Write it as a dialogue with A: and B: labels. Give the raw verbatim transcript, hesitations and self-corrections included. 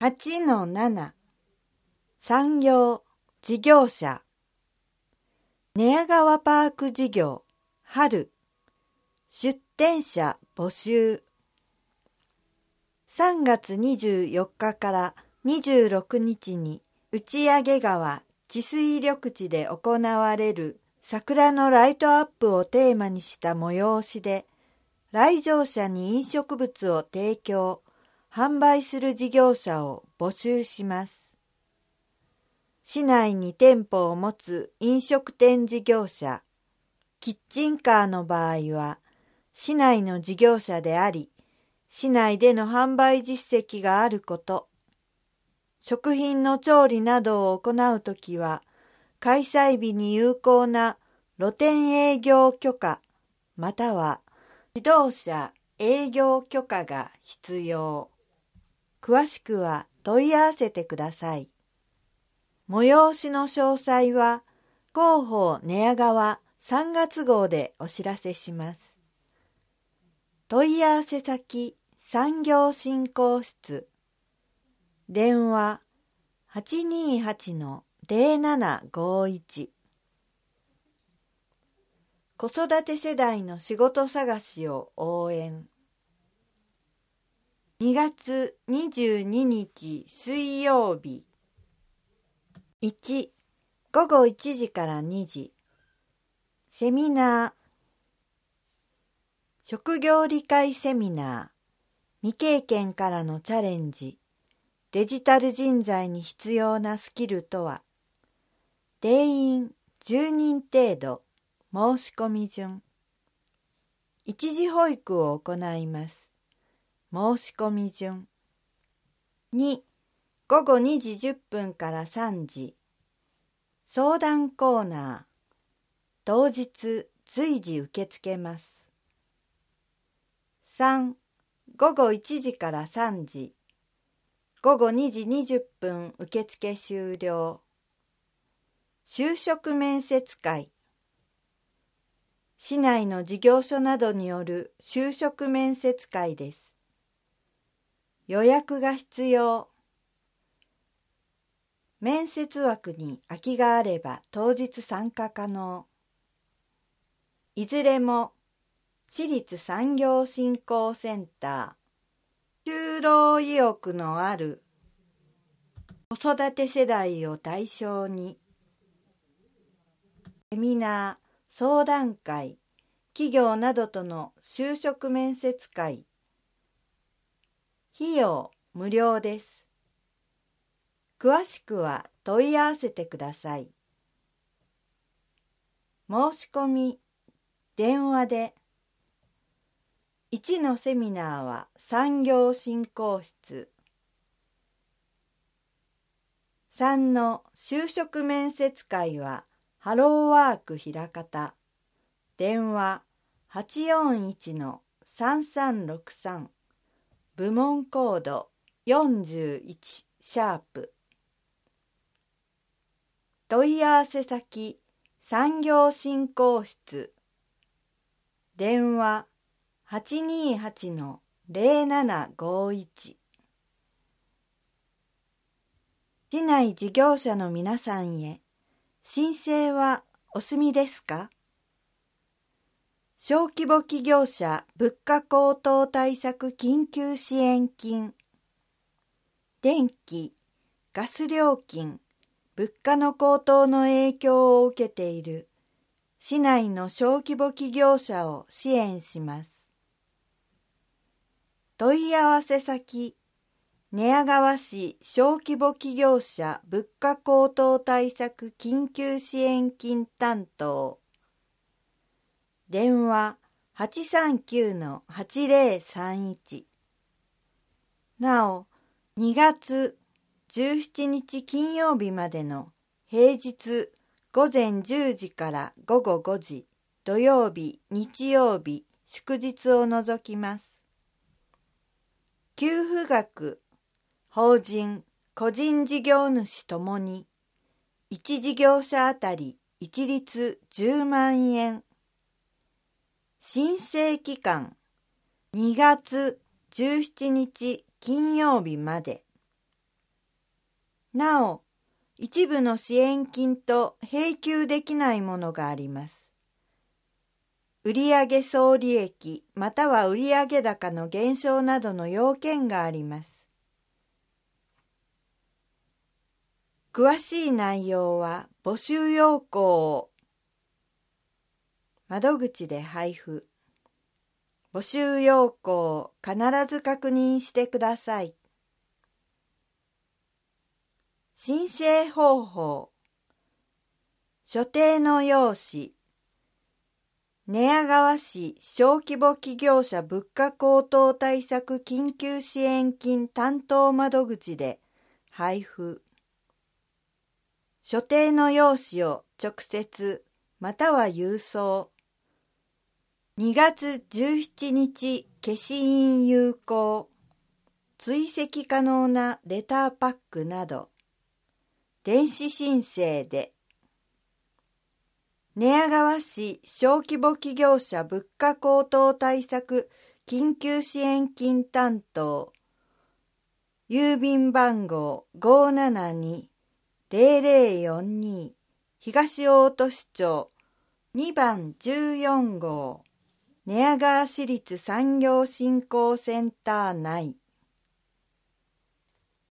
A: はちのなな 産業事業者寝屋川パーク事業春出店者募集さんがつにじゅうよっかからにじゅうろくにちに打上川治水緑地で行われる桜のライトアップをテーマにした催しで来場者に飲食物を提供販売する事業者を募集します。市内に店舗を持つ飲食店事業者、キッチンカーの場合は、市内の事業者であり、市内での販売実績があること、食品の調理などを行うときは、開催日に有効な露店営業許可、または指導者営業許可が必要。詳しくは問い合わせてください。催しの詳細は広報寝屋川さんがつ号でお知らせします。問い合わせ先産業振興室電話 はちにーはちのゼロななごいち 子育て世代の仕事探しを応援にがつにじゅうににち水曜日いちごごいちじからにじセミナー職業理解セミナー未経験からのチャレンジデジタル人材に必要なスキルとは定員じゅうにん程度申し込み順一時保育を行います申し込み順にごごにじじゅっぷんからさんじ相談コーナー当日随時受け付けますさんごごいちじからさんじごごにじにじゅっぷん受付終了就職面接会市内の事業所などによる就職面接会です予約が必要。面接枠に空きがあれば当日参加可能。いずれも市立産業振興センター、就労意欲のある子育て世代を対象に、セミナー、相談会、企業などとの就職面接会、費用無料です。詳しくは問い合わせてください。申し込み、電話で。いちのセミナーは産業振興室。さんの就職面接会はハローワークひらかた。電話 はちよんいちのさんさんろくさん。部門コードよんじゅういちシャープ問い合わせ先産業振興室電話 はちにーはちのゼロななごいち 市内事業者の皆さんへ申請はお済みですか小規模企業者物価高騰対策緊急支援金電気・ガス料金物価の高騰の影響を受けている市内の小規模企業者を支援します問い合わせ先寝屋川市小規模企業者物価高騰対策緊急支援金担当電話 はちさんきゅうのはちゼロさんいち なおにがつじゅうしちにち金曜日までの平日ごぜんじゅうじからごごごじ土曜日日曜日祝日を除きます給付額法人個人事業主ともにいち事業者あたり一律じゅうまんえん申請期間にがつじゅうしちにち金曜日までなお、一部の支援金と並給できないものがあります。売上総利益または売上高の減少などの要件があります。詳しい内容は募集要項を窓口で配布。募集要項を必ず確認してください。申請方法。所定の用紙。寝屋川市小規模企業者物価高騰対策緊急支援金担当窓口で配布。所定の用紙を直接または郵送。にがつじゅうしちにち消印有効。追跡可能なレターパックなど。電子申請で。寝屋川市小規模企業者物価高騰対策緊急支援金担当。郵便番号 ごーななにーぜろぜろよんに 東大戸市町にばんじゅうよんごう寝屋川市立産業振興センター内。